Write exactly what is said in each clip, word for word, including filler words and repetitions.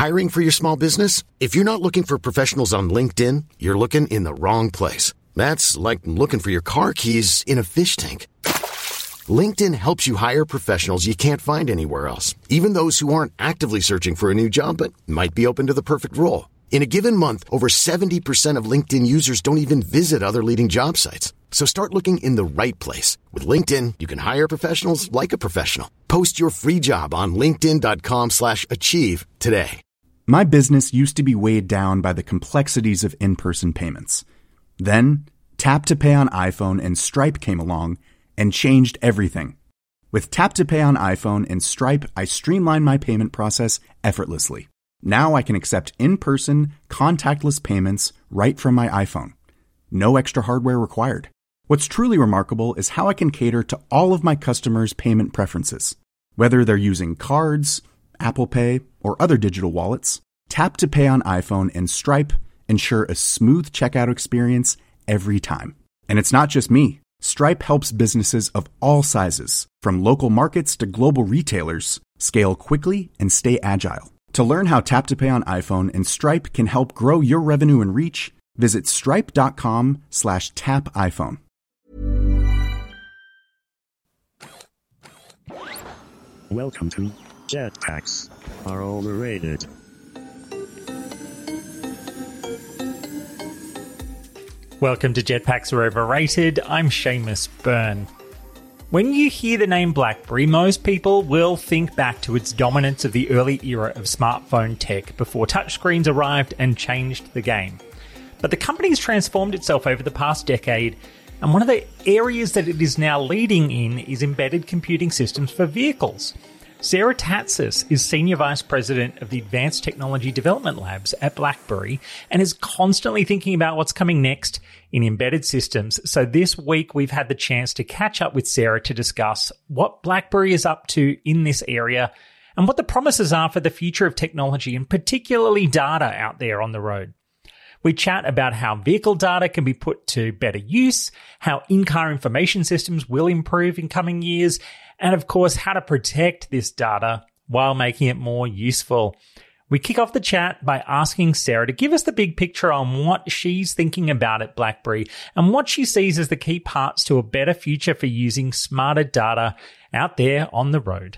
Hiring for your small business? If you're not looking for professionals on LinkedIn, you're looking in the wrong place. That's like looking for your car keys in a fish tank. LinkedIn helps you hire professionals you can't find anywhere else, even those who aren't actively searching for a new job but might be open to the perfect role. In a given month, over seventy percent of LinkedIn users don't even visit other leading job sites. So start looking in the right place. With LinkedIn, you can hire professionals like a professional. Post your free job on linkedin.com slash achieve today. My business used to be weighed down by the complexities of in-person payments. Then, Tap to Pay on iPhone and Stripe came along and changed everything. With Tap to Pay on iPhone and Stripe, I streamlined my payment process effortlessly. Now I can accept in-person, contactless payments right from my iPhone. No extra hardware required. What's truly remarkable is how I can cater to all of my customers' payment preferences. Whether they're using cards, Apple Pay, or other digital wallets, Tap to Pay on iPhone and Stripe ensure a smooth checkout experience every time. And it's not just me. Stripe helps businesses of all sizes, from local markets to global retailers, scale quickly and stay agile. To learn how Tap to Pay on iPhone and Stripe can help grow your revenue and reach, visit stripe.com slash tap iPhone. Welcome to Jetpacks Are Overrated. Welcome to Jetpacks Are Overrated. I'm Seamus Byrne. When you hear the name BlackBerry, most people will think back to its dominance of the early era of smartphone tech before touchscreens arrived and changed the game. But the company's transformed itself over the past decade, and one of the areas that it is now leading in is embedded computing systems for vehicles. Sarah Tatsis is Senior Vice President of the Advanced Technology Development Labs at BlackBerry and is constantly thinking about what's coming next in embedded systems. So this week we've had the chance to catch up with Sarah to discuss what BlackBerry is up to in this area and what the promises are for the future of technology and particularly data out there on the road. We chat about how vehicle data can be put to better use, how in-car information systems will improve in coming years, and of course, how to protect this data while making it more useful. We kick off the chat by asking Sarah to give us the big picture on what she's thinking about at BlackBerry and what she sees as the key parts to a better future for using smarter data out there on the road.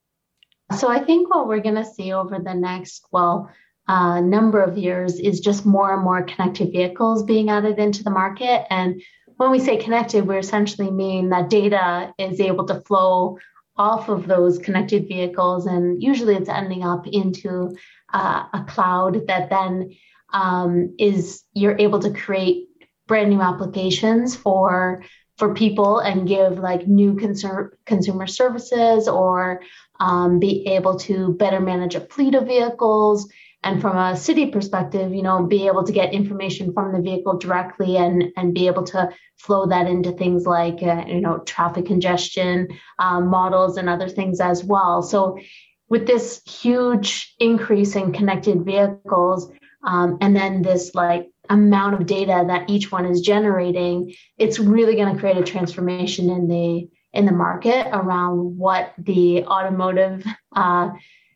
So I think what we're going to see over the next, well, uh, number of years is just more and more connected vehicles being added into the market. And when we say connected, we essentially mean that data is able to flow off of those connected vehicles, and usually it's ending up into uh, a cloud that then um, is you're able to create brand new applications for for people and give like new consumer consumer services, or um, be able to better manage a fleet of vehicles. And from a city perspective, you know, be able to get information from the vehicle directly and, and be able to flow that into things like, uh, you know, traffic congestion um, models and other things as well. So with this huge increase in connected vehicles um, and then this like amount of data that each one is generating, it's really going to create a transformation in the in the market around what the automotive uh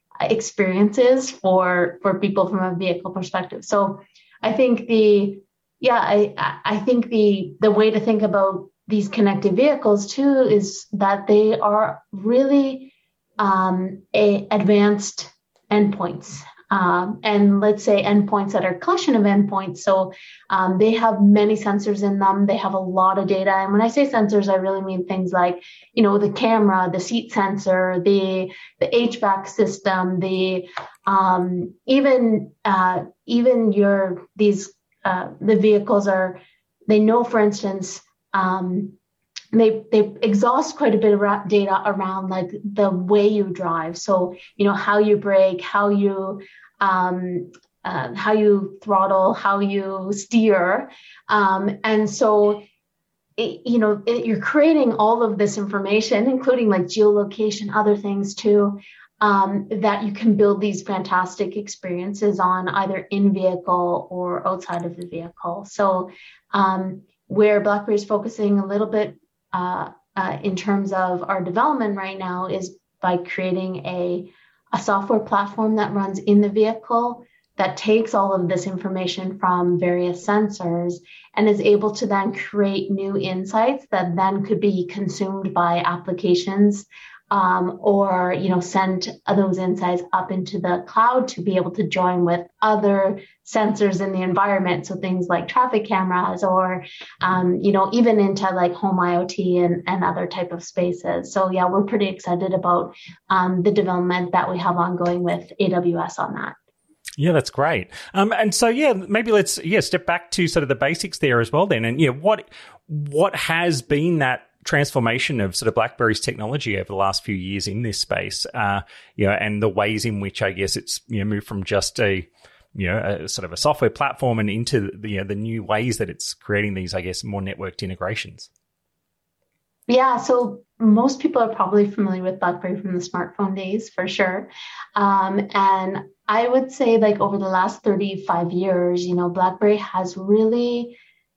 experiences for for people from a vehicle perspective. So I think the yeah I I think the the way to think about these connected vehicles too is that they are really um, a advanced endpoints. Um, and let's say endpoints that are a collection of endpoints. So um, they have many sensors in them. They have a lot of data. And when I say sensors, I really mean things like, you know, the camera, the seat sensor, the the H V A C system, the um, even uh, even your these uh, the vehicles are they know, for instance. Um, They they exhaust quite a bit of data around like the way you drive. So, you know, how you brake, how you um, uh, how you throttle, how you steer. Um, and so, it, you know, it, you're creating all of this information, including like geolocation, other things too, um, that you can build these fantastic experiences on either in vehicle or outside of the vehicle. So um, where BlackBerry is focusing a little bit Uh, uh, in terms of our development right now is by creating a a software platform that runs in the vehicle that takes all of this information from various sensors and is able to then create new insights that then could be consumed by applications, um, or, you know, send those insights up into the cloud to be able to join with other sensors in the environment. So things like traffic cameras or, um, you know, even into like home IoT and, and other type of spaces. So yeah, we're pretty excited about um, the development that we have ongoing with A W S on that. Yeah, that's great. Um, and so, yeah, maybe let's yeah step back to sort of the basics there as well then. And yeah, what what has been that transformation of sort of BlackBerry's technology over the last few years in this space, uh, you know, and the ways in which I guess it's, you know, moved from just a, you know, a sort of a software platform and into the, you know, the new ways that it's creating these, I guess, more networked integrations. Yeah, so most people are probably familiar with BlackBerry from the smartphone days for sure. Um, and I would say like over the last thirty-five years, you know, BlackBerry has really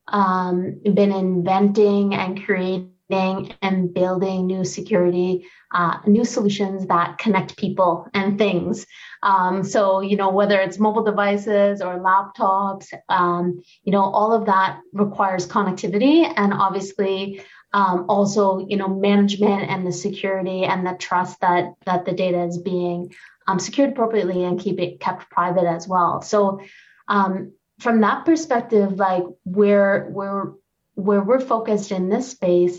um, been inventing and creating and building new security, uh, new solutions that connect people and things. Um, so, you know, whether it's mobile devices or laptops, um, you know, all of that requires connectivity and obviously um, also, you know, management and the security and the trust that that the data is being um, secured appropriately and keep it kept private as well. So um, from that perspective, like where we're where we're focused in this space,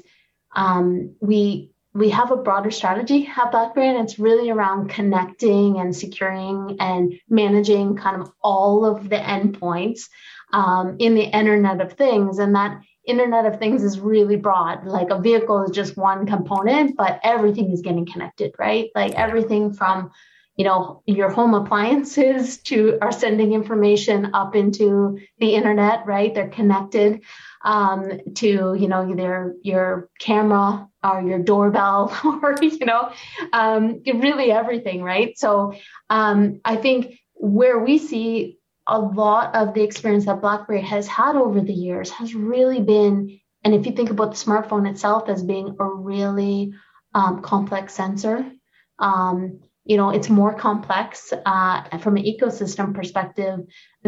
um, we we have a broader strategy at BlackBerry, and it's really around connecting and securing and managing kind of all of the endpoints um, in the Internet of Things. And that Internet of Things is really broad. Like a vehicle is just one component, but everything is getting connected, right? Like everything from, you know, your home appliances to are sending information up into the internet, right? They're connected um, to, you know, either your camera or your doorbell or, you know, um, really everything, right? So um, I think where we see a lot of the experience that BlackBerry has had over the years has really been, and if you think about the smartphone itself as being a really um, complex sensor, um, you know, it's more complex uh, from an ecosystem perspective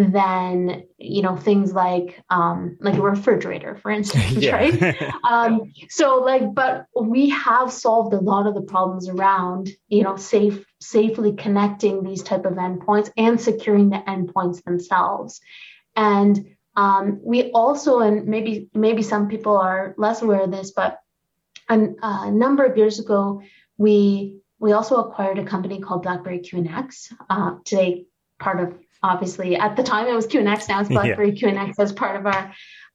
than, you know, things like um, like a refrigerator, for instance, right? um, so like, but we have solved a lot of the problems around, you know, safe, safely connecting these type of endpoints and securing the endpoints themselves. And um, we also, and maybe maybe some people are less aware of this, but a, a number of years ago, we We also acquired a company called BlackBerry Q N X. Uh, today, part of, obviously, at the time it was Q N X, now it's BlackBerry yeah. Q N X as part of our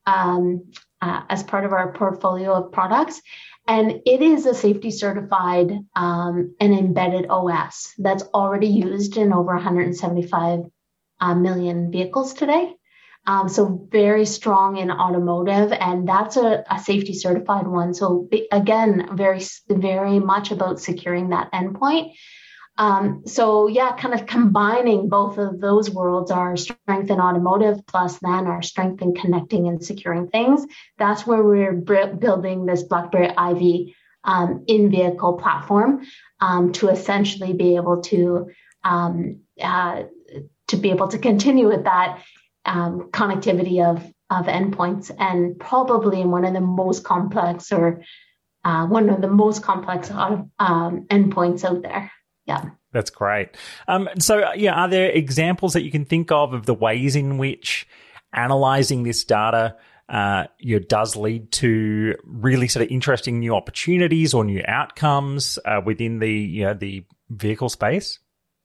um, uh, as part of our portfolio of products. And it is a safety certified um, and embedded O S that's already used in over one hundred seventy-five uh, million vehicles today. Um, so very strong in automotive, and that's a, a safety certified one. So again, very, very much about securing that endpoint. Um, so yeah, kind of combining both of those worlds, our strength in automotive plus then our strength in connecting and securing things. That's where we're b- building this BlackBerry I V um, in-vehicle platform um, to essentially be able to um, uh, to be able to continue with that Um, connectivity of of endpoints, and probably in one of the most complex or uh, one of the most complex um, endpoints out there. Yeah, that's great. Um, so, yeah, are there examples that you can think of of the ways in which analyzing this data uh, you know, does lead to really sort of interesting new opportunities or new outcomes uh, within the you know the vehicle space?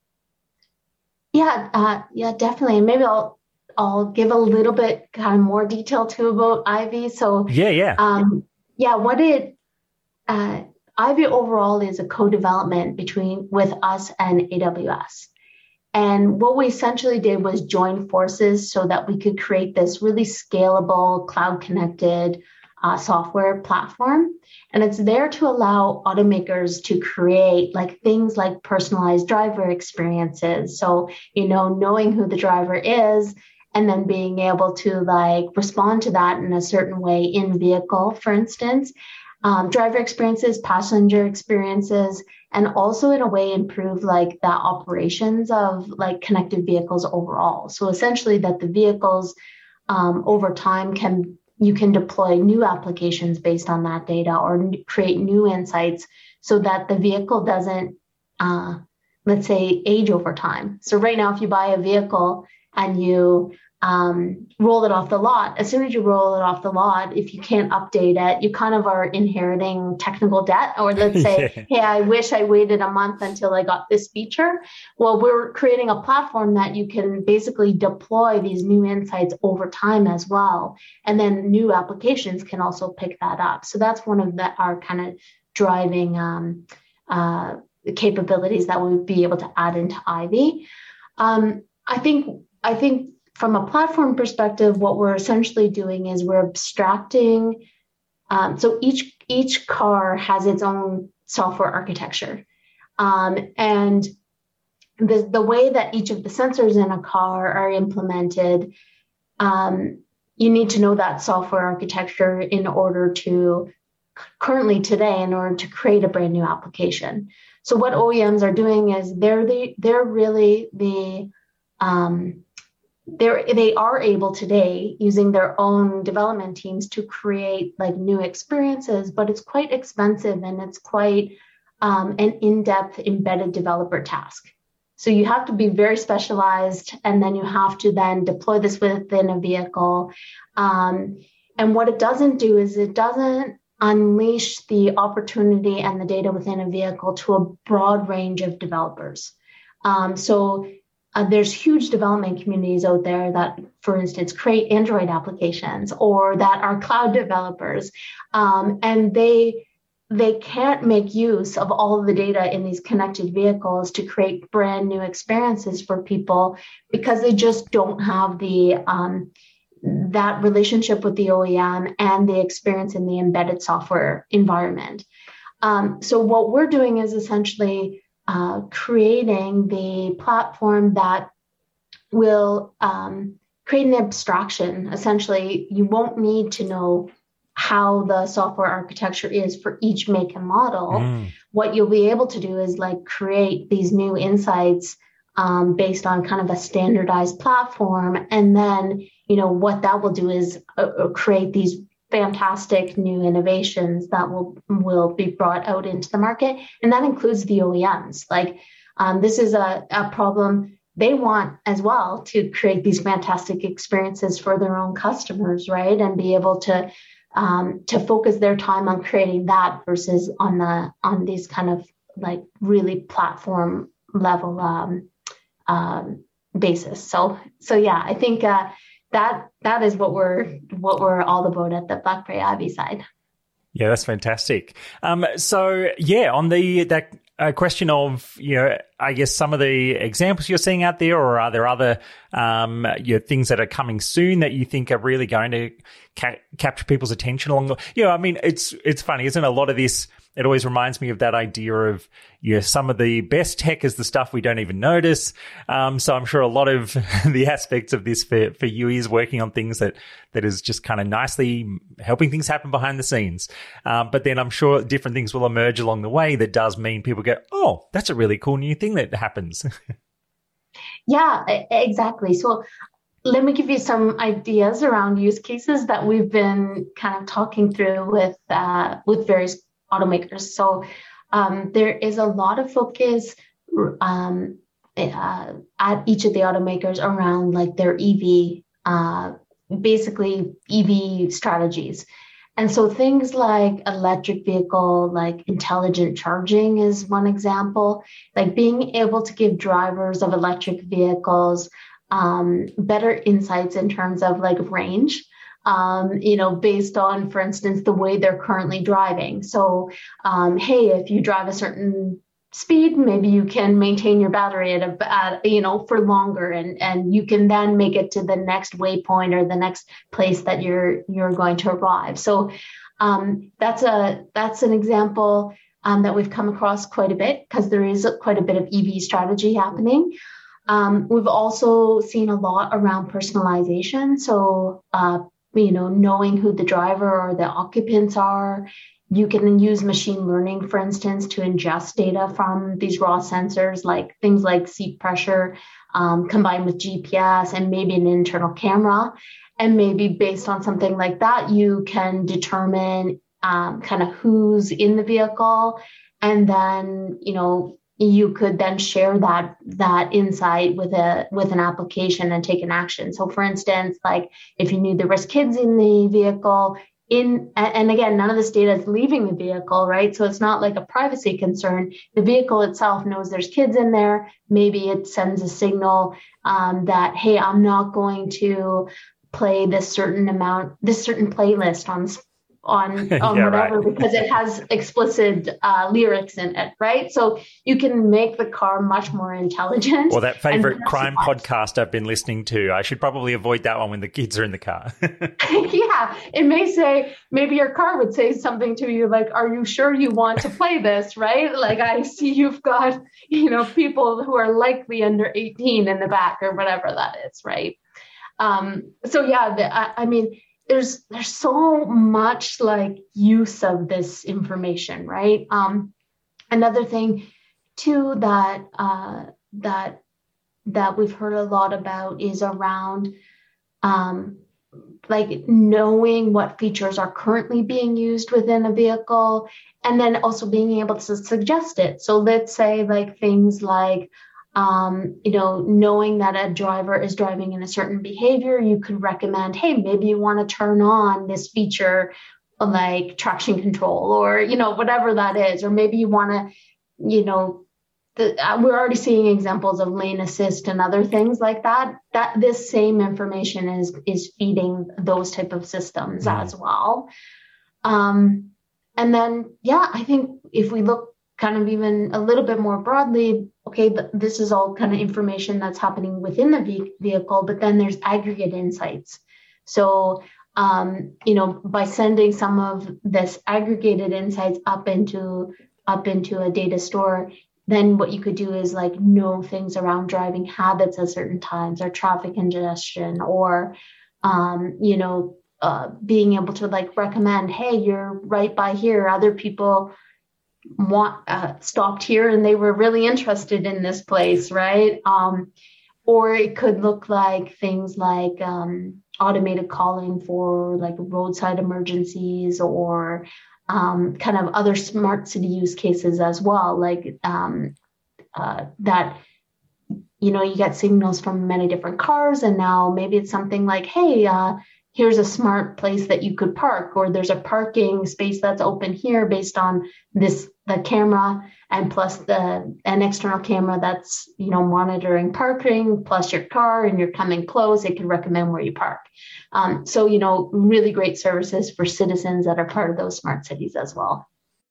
Yeah, uh, yeah, definitely. And maybe I'll. I'll give a little bit kind of more detail too about I V. So yeah, yeah, um, yeah. What it uh, I V overall is a co-development between with us and A W S. And what we essentially did was join forces so that we could create this really scalable, cloud-connected uh, software platform. And it's there to allow automakers to create like things like personalized driver experiences. So, you know, knowing who the driver is, and then being able to like respond to that in a certain way in vehicle, for instance, um, driver experiences, passenger experiences, and also in a way improve like the operations of like connected vehicles overall. So essentially that the vehicles um, over time can, you can deploy new applications based on that data or create new insights so that the vehicle doesn't, uh, let's say, age over time. So right now, if you buy a vehicle and you um, roll it off the lot, as soon as you roll it off the lot, if you can't update it, you kind of are inheriting technical debt. Or let's say, yeah. hey, I wish I waited a month until I got this feature. Well, we're creating a platform that you can basically deploy these new insights over time as well. And then new applications can also pick that up. So that's one of the, our kind of driving um, uh, capabilities that we'll be able to add into Ivy. Um, I think, I think from a platform perspective, what we're essentially doing is we're abstracting. Um, so each, each car has its own software architecture. Um, and the, the way that each of the sensors in a car are implemented, um, you need to know that software architecture in order to, currently today, in order to create a brand new application. So what O E Ms are doing is they're the, they're really the, um, they're, they are able today using their own development teams to create like new experiences, but it's quite expensive and it's quite um, an in-depth embedded developer task. So you have to be very specialized, and then you have to then deploy this within a vehicle. Um, and what it doesn't do is it doesn't unleash the opportunity and the data within a vehicle to a broad range of developers. Um, so uh, there's huge development communities out there that, for instance, create Android applications or that are cloud developers, um, and they they can't make use of all of the data in these connected vehicles to create brand new experiences for people because they just don't have the um, that relationship with the O E M and the experience in the embedded software environment. Um, so what we're doing is essentially uh, creating the platform that will um, create an abstraction. Essentially, you won't need to know how the software architecture is for each make and model. Mm. What you'll be able to do is like create these new insights um, based on kind of a standardized platform. And then, you know, what that will do is uh, create these fantastic new innovations that will, will be brought out into the market. And that includes the O E Ms. Like um, this is a, a problem they want as well, to create these fantastic experiences for their own customers, right? And be able to um, to focus their time on creating that versus on the on these kind of like really platform level um, um, basis. So so yeah, I think uh, that that is what we're what we're all about at the BlackBerry Ivy side. Yeah, that's fantastic. Um, so yeah, on the that uh, question of, you know, I guess some of the examples you're seeing out there, or are there other um, you know, things that are coming soon that you think are really going to ca- capture people's attention along the? You know, I mean, it's it's funny, isn't it? A lot of this, it always reminds me of that idea of, you know, some of the best tech is the stuff we don't even notice. Um, so I'm sure a lot of the aspects of this for, for you is working on things that, that is just kind of nicely helping things happen behind the scenes. Um, but then I'm sure different things will emerge along the way that does mean people go, oh, that's a really cool new thing that happens. Yeah, exactly. So let me give you some ideas around use cases that we've been kind of talking through with, uh, with various automakers. So um, there is a lot of focus um, uh, at each of the automakers around like their E V, uh, basically E V strategies. And so things like electric vehicle, like intelligent charging is one example, like being able to give drivers of electric vehicles um, better insights in terms of like range. Um, you know, based on, for instance, the way they're currently driving. So, um, hey, if you drive a certain speed, maybe you can maintain your battery at a, at, you know, for longer, and and you can then make it to the next waypoint or the next place that you're you're going to arrive. So, um, that's a that's an example um, that we've come across quite a bit because there is quite a bit of E V strategy happening. Um, we've also seen a lot around personalization. So, uh, you know, knowing who the driver or the occupants are, you can use machine learning, for instance, to ingest data from these raw sensors, like things like seat pressure, um, combined with G P S and maybe an internal camera. And maybe based on something like that, you can determine um, kind of who's in the vehicle. And then, you know, you could then share that that insight with a with an application and take an action. So for instance, like if you knew there was kids in the vehicle, in and again, none of this data is leaving the vehicle, right? So it's not like a privacy concern. The vehicle itself knows there's kids in there. Maybe it sends a signal um, that, hey, I'm not going to play this certain amount, this certain playlist on on, on yeah, whatever, right. because it has explicit uh, lyrics in it, right? So you can make the car much more intelligent. Or that favorite crime podcast I've been listening to. I should probably avoid that one when the kids are in the car. Yeah, it may say, maybe your car would say something to you like, are you sure you want to play this, right? Like, I see you've got, you know, people who are likely under eighteen in the back or whatever that is, right? Um, so yeah, the, I, I mean, There's there's so much like use of this information, right? Um, another thing too that uh, that that we've heard a lot about is around um, like knowing what features are currently being used within a vehicle, and then also being able to suggest it. So let's say like things like Um, you know, knowing that a driver is driving in a certain behavior, you could recommend, hey, maybe you want to turn on this feature like traction control or, you know, whatever that is. Or maybe you want to, you know, the, uh, we're already seeing examples of lane assist and other things like that. That this same information is is feeding those type of systems mm. as well. Um, and then, yeah, I think if we look kind of even a little bit more broadly, okay, but this is all kind of information that's happening within the ve- vehicle, but then there's aggregate insights. So, um, you know, by sending some of this aggregated insights up into up into a data store, then what you could do is like know things around driving habits at certain times or traffic congestion or, um, you know, uh, being able to like recommend, hey, you're right by here. Other people want uh, stopped here and they were really interested in this place, right? Um, or it could look like things like um, automated calling for like roadside emergencies or um, kind of other smart city use cases as well, like um, uh, that, you know, you get signals from many different cars and now maybe it's something like, hey, uh, here's a smart place that you could park, or there's a parking space that's open here based on this, the camera and plus the an external camera that's, you know, monitoring parking plus your car and you're coming close, it can recommend where you park. Um, so, you know, really great services for citizens that are part of those smart cities as well.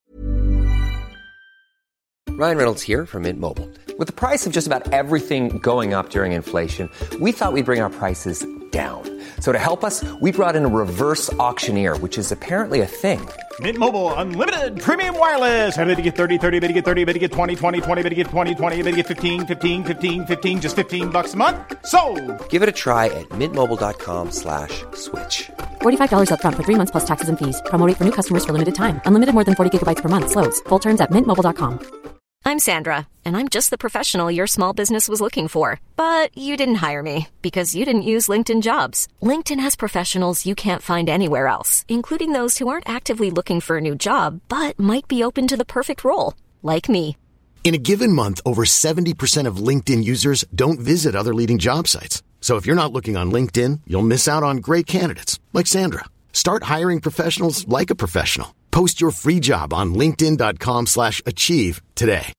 Ryan Reynolds here from Mint Mobile. With the price of just about everything going up during inflation, we thought we'd bring our prices down. So to help us, we brought in a reverse auctioneer, which is apparently a thing. Mint Mobile Unlimited Premium Wireless. How to get thirty, thirty, how to get thirty, how to get twenty, twenty, twenty, how to get twenty, twenty, how to get fifteen, fifteen, fifteen, fifteen, just fifteen bucks a month? Sold! Give it a try at mintmobile.com slash switch. forty-five dollars up front for three months plus taxes and fees. Promo rate for new customers for limited time. Unlimited more than forty gigabytes per month. Slows full terms at mint mobile dot com. I'm Sandra, and I'm just the professional your small business was looking for. But you didn't hire me because you didn't use LinkedIn Jobs. LinkedIn has professionals you can't find anywhere else, including those who aren't actively looking for a new job, but might be open to the perfect role, like me. In a given month, over seventy percent of LinkedIn users don't visit other leading job sites. So if you're not looking on LinkedIn, you'll miss out on great candidates like Sandra. Start hiring professionals like a professional. Post your free job on linkedin.com slash achieve today.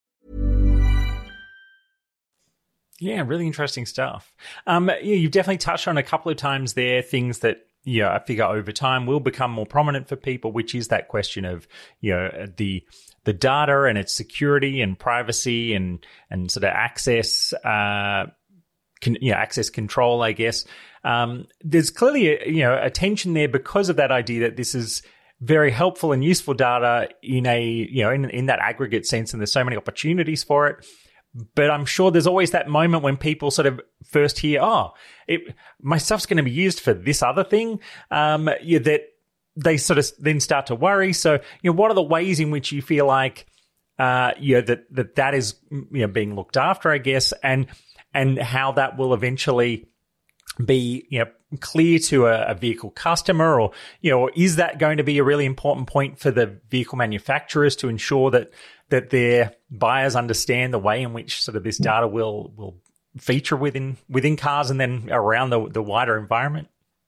Yeah, really interesting stuff. Um, yeah, you've definitely touched on a couple of times there, things that, yeah, I figure over time will become more prominent for people, which is that question of, you know, the the data and its security and privacy and and sort of access, uh, con, you know, access control, I guess. Um, there's clearly a, you know, a tension there because of that idea that this is very helpful and useful data in a, you know, in, in that aggregate sense, and there's so many opportunities for it. But I'm sure there's always that moment when people sort of first hear, oh, it, my stuff's going to be used for this other thing, um, yeah, that they sort of then start to worry. So, you know, what are the ways in which you feel like, uh, you know, that, that that is, you know, being looked after, I guess, and, and how that will eventually be, you know, clear to a, a vehicle customer, or, you know, or is that going to be a really important point for the vehicle manufacturers to ensure that, that their buyers understand the way in which sort of this data will, will feature within, within cars and then around the, the wider environment?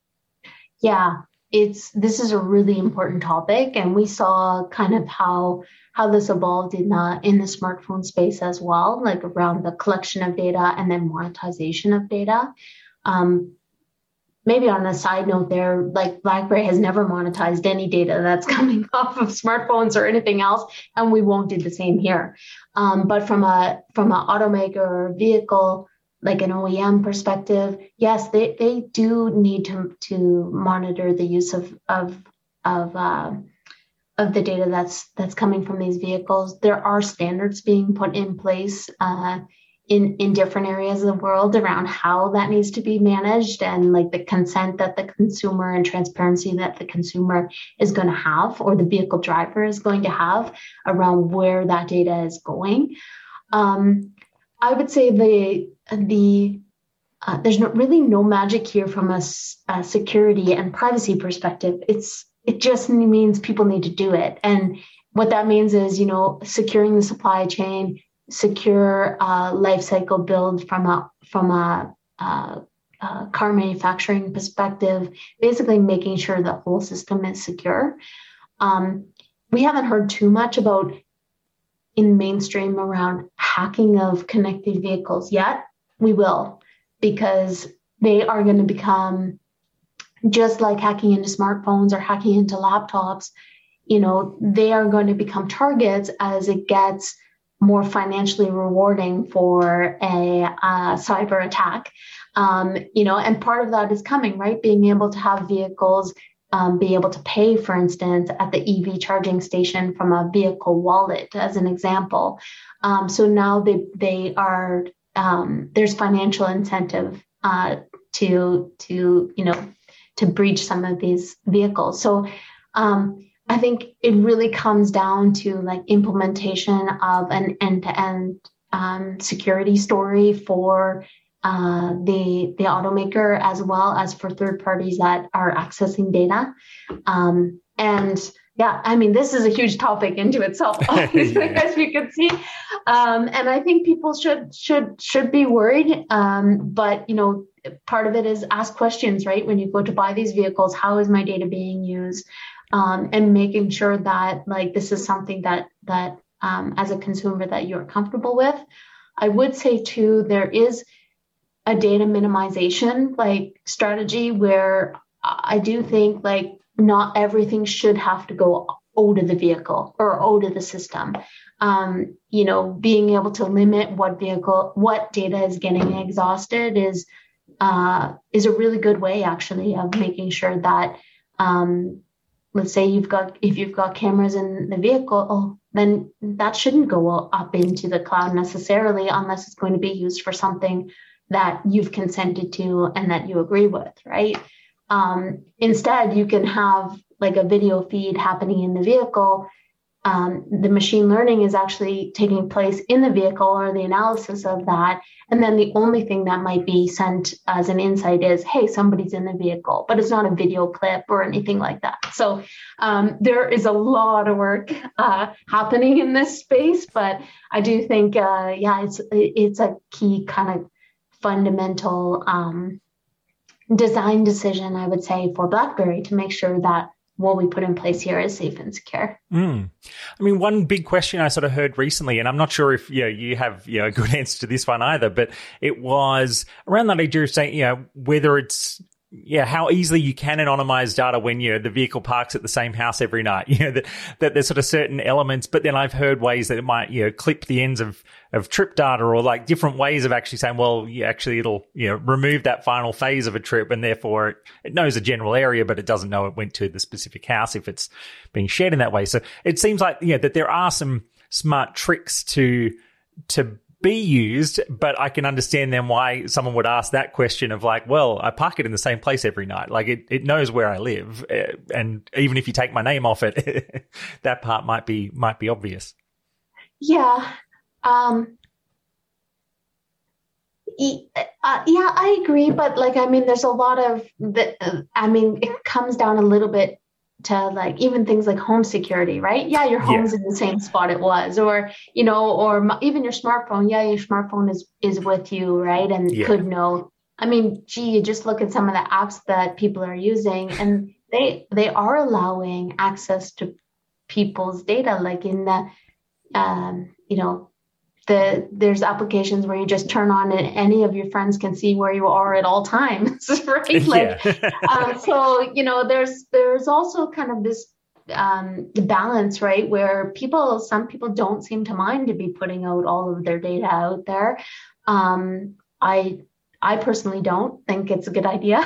Yeah, it's, this is a really important topic, and we saw kind of how, how this evolved in the, in the smartphone space as well, like around the collection of data and then monetization of data. Um, maybe on a side note there, like BlackBerry has never monetized any data that's coming off of smartphones or anything else, and we won't do the same here. Um, but from a, from an automaker or vehicle, like an O E M perspective, yes, they, they do need to to monitor the use of of of uh, of the data that's that's coming from these vehicles. There are standards being put in place uh, in in different areas of the world around how that needs to be managed, and like the consent that the consumer and transparency that the consumer is going to have, or the vehicle driver is going to have, around where that data is going. Um, I would say the the uh, there's no, really no magic here from a, a security and privacy perspective. It's it just means people need to do it, and what that means is, you know, securing the supply chain, secure uh, life cycle build from a from a, a, a car manufacturing perspective. Basically, making sure the whole system is secure. Um, we haven't heard too much about in mainstream around hacking of connected vehicles yet. We will, because they are going to become just like hacking into smartphones or hacking into laptops. You know, they are going to become targets as it gets more financially rewarding for a, a cyber attack. Um, you know, and part of that is coming, right? Being able to have vehicles Um, be able to pay, for instance, at the E V charging station from a vehicle wallet, as an example. Um, so now they they are um, there's financial incentive uh, to to you know to breach some of these vehicles. So um, I think it really comes down to like implementation of an end-to-end um, security story for Uh, the the automaker, as well as for third parties that are accessing data. Um, and yeah, I mean, this is a huge topic into itself, obviously, yeah. As you can see. Um, and I think people should should should be worried. Um, but you know, part of it is ask questions, right? When you go to buy these vehicles, how is my data being used? Um, and making sure that like this is something that that um, as a consumer that you're comfortable with. I would say too, there is a data minimization like strategy where I do think like not everything should have to go O to the vehicle or O to the system. Um, you know, being able to limit what vehicle, what data is getting exhausted is uh, is a really good way actually of making sure that, um, let's say you've got, if you've got cameras in the vehicle, oh, then that shouldn't go up into the cloud necessarily unless it's going to be used for something that you've consented to and that you agree with, right? Um, instead, you can have like a video feed happening in the vehicle. Um, the machine learning is actually taking place in the vehicle, or the analysis of that. And then the only thing that might be sent as an insight is, hey, somebody's in the vehicle, but it's not a video clip or anything like that. So um, there is a lot of work uh, happening in this space, but I do think, uh, yeah, it's it's a key kind of fundamental um, design decision, I would say, for BlackBerry to make sure that what we put in place here is safe and secure. Mm. I mean, one big question I sort of heard recently, and I'm not sure if you know, you have you know, a good answer to this one either, but it was around that idea of saying, you know, whether it's yeah, how easily you can anonymize data when you know, the vehicle parks at the same house every night. You know, that, that there's sort of certain elements, but then I've heard ways that it might, you know, clip the ends of, of trip data, or like different ways of actually saying, well, yeah, actually it'll, you know, remove that final phase of a trip, and therefore it, it knows a general area, but it doesn't know it went to the specific house if it's being shared in that way. So it seems like, you know, that there are some smart tricks to, to be used, but I can understand then why someone would ask that question of like, well, I park it in the same place every night. Like it, it knows where I live. Uh, and even if you take my name off it, that part might be, might be obvious. Yeah. Um, uh, yeah, I agree. But like, I mean, there's a lot of the, uh, I mean, it comes down a little bit to like even things like home security, right? Yeah, your home's yeah. in the same spot it was, or, you know, or even your smartphone. Yeah, your smartphone is, is with you, right? And yeah. could know. I mean, gee, you just look at some of the apps that people are using and they, they are allowing access to people's data, like in the, um, you know, the there's applications where you just turn on and any of your friends can see where you are at all times, right? Like, yeah. um, so you know, there's there's also kind of this um, balance, right, where people, some people don't seem to mind to be putting out all of their data out there. Um, I I personally don't think it's a good idea.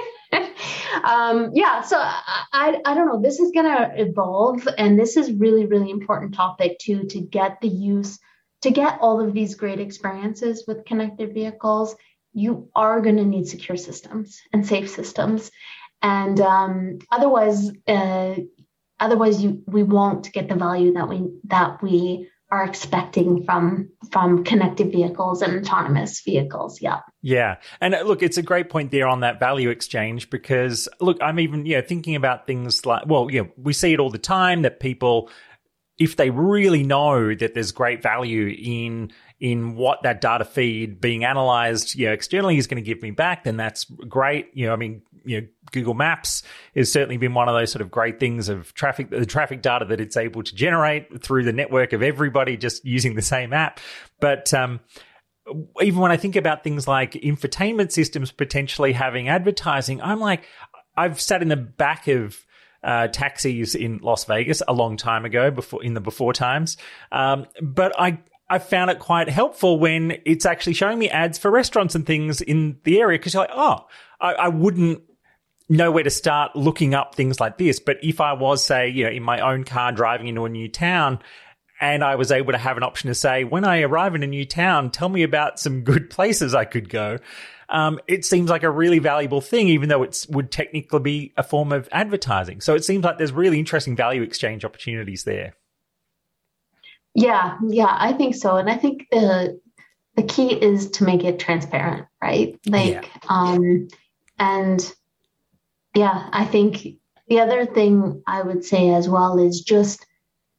um, yeah, so I, I I don't know. This is going to evolve, and this is really really important topic too, to get the use. To get all of these great experiences with connected vehicles, you are going to need secure systems and safe systems, and um, otherwise, uh, otherwise, you we won't get the value that we that we are expecting from from connected vehicles and autonomous vehicles. Yeah, yeah, and uh, look, it's a great point there on that value exchange, because look, I'm even yeah thinking about things like, well, yeah, we see it all the time that people, if they really know that there's great value in in what that data feed being analyzed, you know, externally is going to give me back, then that's great. You know, I mean, you know, Google Maps has certainly been one of those sort of great things of traffic, the traffic data that it's able to generate through the network of everybody just using the same app. But um, even when I think about things like infotainment systems potentially having advertising, I'm like, I've sat in the back of Uh, taxis in Las Vegas a long time ago, before in the before times. Um, but I, I found it quite helpful when it's actually showing me ads for restaurants and things in the area, because you're like, oh, I, I wouldn't know where to start looking up things like this. But if I was, say, you know, in my own car driving into a new town, and I was able to have an option to say, when I arrive in a new town, tell me about some good places I could go. Um, it seems like a really valuable thing, even though it would technically be a form of advertising. So it seems like there's really interesting value exchange opportunities there. Yeah, yeah, I think so. And I think the the key is to make it transparent, right? Like, yeah. um, and yeah, I think the other thing I would say as well is just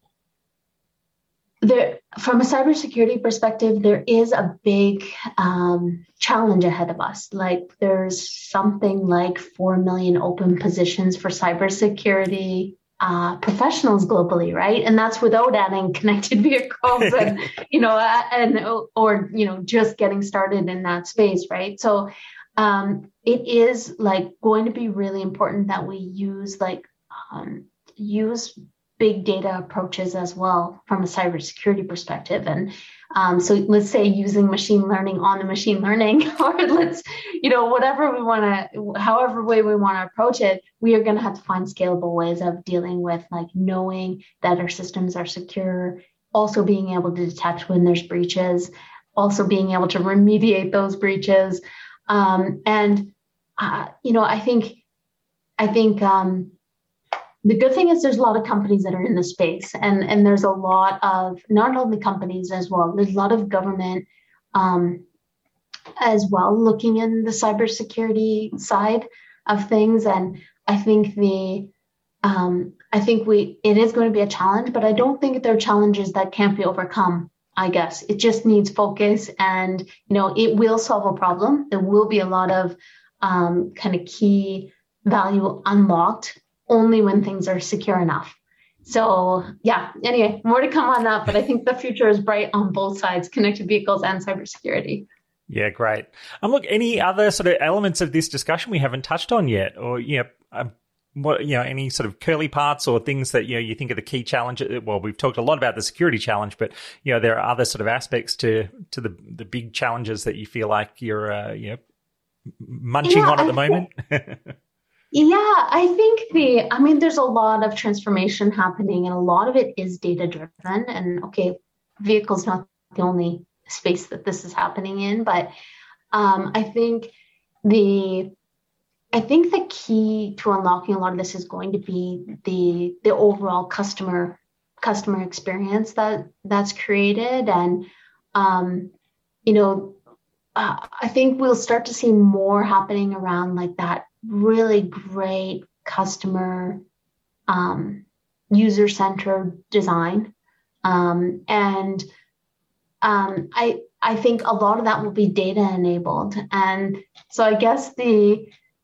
there, from a cybersecurity perspective, there is a big um, challenge ahead of us. Like there's something like four million open positions for cybersecurity uh, professionals globally, right? And that's without adding connected vehicles and, you know, and, or, you know, just getting started in that space, right? So um, it is like going to be really important that we use like, um, use big data approaches as well from a cybersecurity perspective. And um, so let's say using machine learning on the machine learning, or let's, you know, whatever we want to, however way we want to approach it, we are going to have to find scalable ways of dealing with like knowing that our systems are secure, also being able to detect when there's breaches, also being able to remediate those breaches. Um, and, uh, you know, I think, I think, um, the good thing is there's a lot of companies that are in the space, and, and there's a lot of not only companies as well, there's a lot of government um, as well looking in the cybersecurity side of things. And I think the um, I think we it is going to be a challenge, but I don't think there are challenges that can't be overcome. I guess it just needs focus, and you know it will solve a problem. There will be a lot of um, kind of key value unlocked only when things are secure enough. So yeah, anyway, more to come on that, but I think the future is bright on both sides, connected vehicles and cybersecurity. Yeah, great. Um, look, any other sort of elements of this discussion we haven't touched on yet, or you know, um, what you know, any sort of curly parts or things that you know you think are the key challenges? Well, we've talked a lot about the security challenge, but you know, there are other sort of aspects to to the the big challenges that you feel like you're uh, you know munching yeah, on at the I moment. Think- Yeah, I think the, I mean, there's a lot of transformation happening and a lot of it is data driven. And okay, vehicles not the only space that this is happening in. But um, I think the I think the key to unlocking a lot of this is going to be the the overall customer customer experience that that's created. And um, you know, uh, I think we'll start to see more happening around like that really great customer um, user-centered design. Um, and um, I I think a lot of that will be data enabled. And so I guess the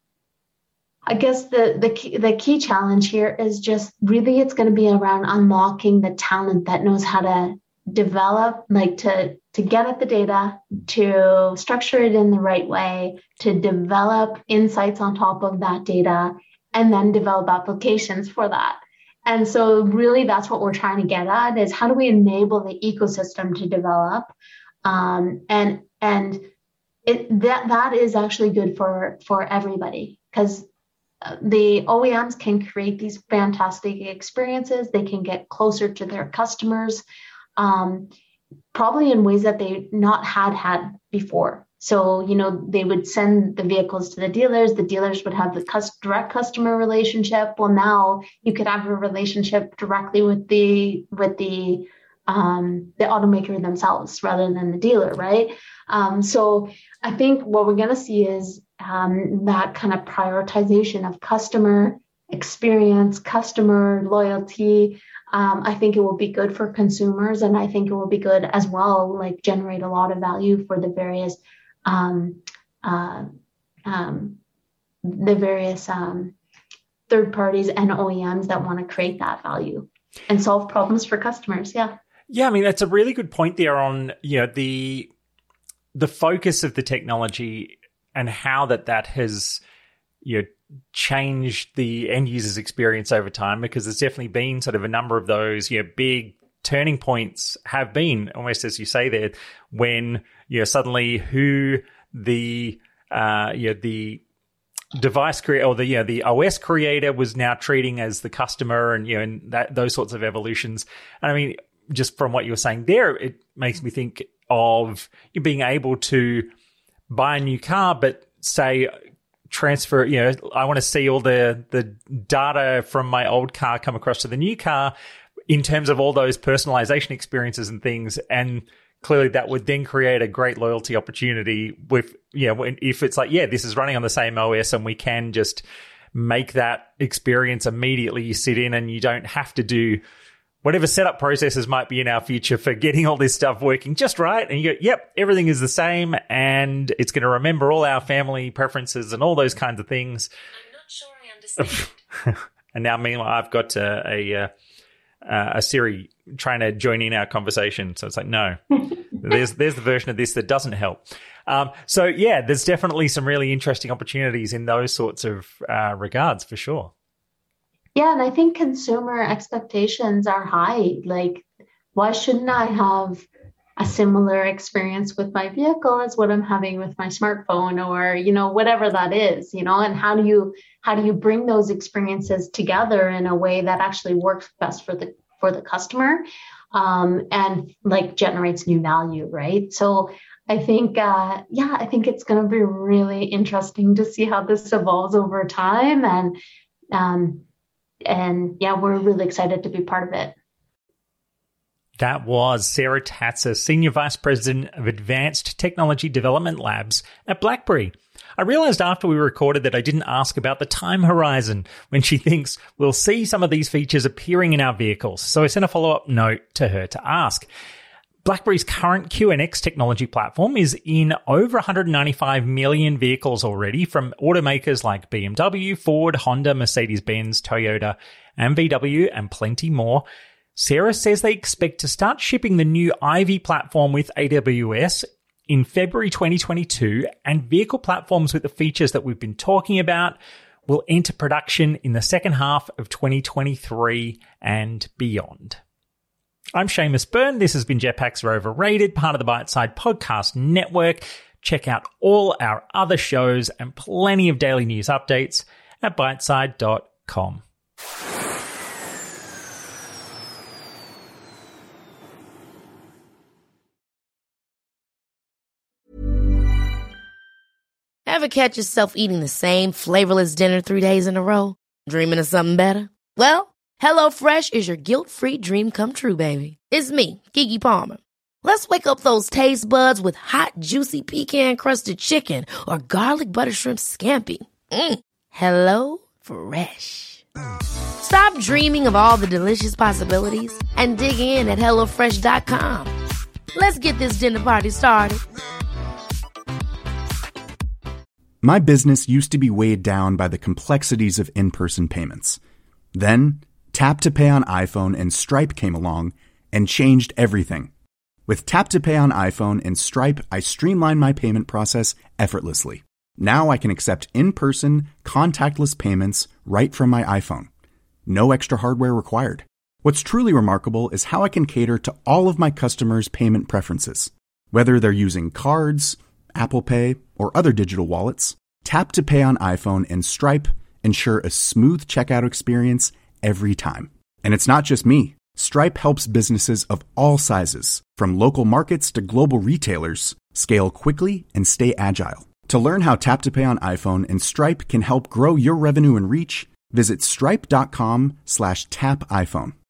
I guess the the key, the key challenge here is just really it's going to be around unlocking the talent that knows how to develop, like to to get at the data, to structure it in the right way, to develop insights on top of that data, and then develop applications for that. And so really that's what we're trying to get at is how do we enable the ecosystem to develop? Um, and and it, that that is actually good for, for everybody, because the O E Ms can create these fantastic experiences. They can get closer to their customers, um, probably in ways that they not had had before. So, you know, they would send the vehicles to the dealers. The dealers would have the cus- direct customer relationship. Well, now you could have a relationship directly with the with the um, the automaker themselves rather than the dealer, right? Um, so I think what we're going to see is um, that kind of prioritization of customer experience, customer loyalty. Um, I think it will be good for consumers, and I think it will be good as well, like generate a lot of value for the various um, uh, um, the various um, third parties and O E Ms that want to create that value and solve problems for customers. Yeah. Yeah, I mean, that's a really good point there on, you know, the the focus of the technology and how that that has, you know, changed the end user's experience over time, because there's definitely been sort of a number of those, you know, big turning points have been, almost as you say there, when, you know, suddenly who the, uh, you know, the device creator or the, you know, the O S creator was now treating as the customer, and, you know, and that, those sorts of evolutions. And I mean, just from what you were saying there, it makes me think of you being able to buy a new car, but say transfer, you know, I want to see all the, the data from my old car come across to the new car in terms of all those personalization experiences and things. And clearly that would then create a great loyalty opportunity with, you know, when, if it's like, yeah, this is running on the same O S and we can just make that experience immediately. You sit in and you don't have to do whatever setup processes might be in our future for getting all this stuff working just right. And you go, yep, everything is the same, and it's going to remember all our family preferences and all those kinds of things. I'm not sure I understand. And now, meanwhile, I've got a, a, a, a Siri trying to join in our conversation. So it's like, no, there's there's the version of this that doesn't help. Um, so, yeah, there's definitely some really interesting opportunities in those sorts of uh, regards for sure. Yeah, and I think consumer expectations are high. Like, why shouldn't I have a similar experience with my vehicle as what I'm having with my smartphone, or, you know, whatever that is, you know, and how do you how do you bring those experiences together in a way that actually works best for the for the customer um, and like generates new value, right? So I think, uh, yeah, I think it's going to be really interesting to see how this evolves over time. And um And yeah, we're really excited to be part of it. That was Sarah Tatzer, Senior Vice President of Advanced Technology Development Labs at BlackBerry. I realized after we recorded that I didn't ask about the time horizon when she thinks we'll see some of these features appearing in our vehicles. So I sent a follow-up note to her to ask. BlackBerry's current Q N X technology platform is in over one hundred ninety-five million vehicles already from automakers like B M W, Ford, Honda, Mercedes-Benz, Toyota, and V W, and plenty more. Sarah says they expect to start shipping the new Ivy platform with A W S in February twenty twenty-two, and vehicle platforms with the features that we've been talking about will enter production in the second half of twenty twenty-three and beyond. I'm Seamus Byrne. This has been Jetpacks Are Overrated, part of the Byteside Podcast Network. Check out all our other shows and plenty of daily news updates at byteside dot com. Ever catch yourself eating the same flavorless dinner three days in a row? Dreaming of something better? Well, HelloFresh is your guilt-free dream come true, baby. It's me, Keke Palmer. Let's wake up those taste buds with hot, juicy pecan-crusted chicken or garlic butter shrimp scampi. Mm. Hello Fresh. Stop dreaming of all the delicious possibilities and dig in at hello fresh dot com. Let's get this dinner party started. My business used to be weighed down by the complexities of in-person payments. Then, Tap to Pay on iPhone and Stripe came along and changed everything. With Tap to Pay on iPhone and Stripe, I streamlined my payment process effortlessly. Now I can accept in-person, contactless payments right from my iPhone. No extra hardware required. What's truly remarkable is how I can cater to all of my customers' payment preferences. Whether they're using cards, Apple Pay, or other digital wallets, Tap to Pay on iPhone and Stripe ensure a smooth checkout experience every time. And it's not just me. Stripe helps businesses of all sizes, from local markets to global retailers, scale quickly and stay agile. To learn how Tap to Pay on iPhone and Stripe can help grow your revenue and reach, visit stripe.com slash tap iPhone.